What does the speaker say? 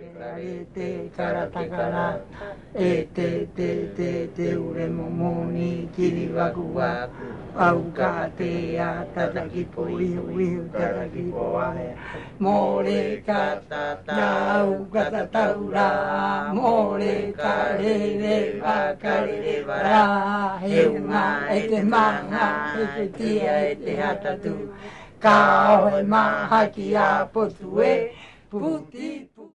te karatakara te ure momoni kiri waku waku au ka te a tataki po ihu tataki po ahe more ka au ka tataura more ka re wakare ra he ngā te manga te tia te hatatu ka oe maha ki a potu e puti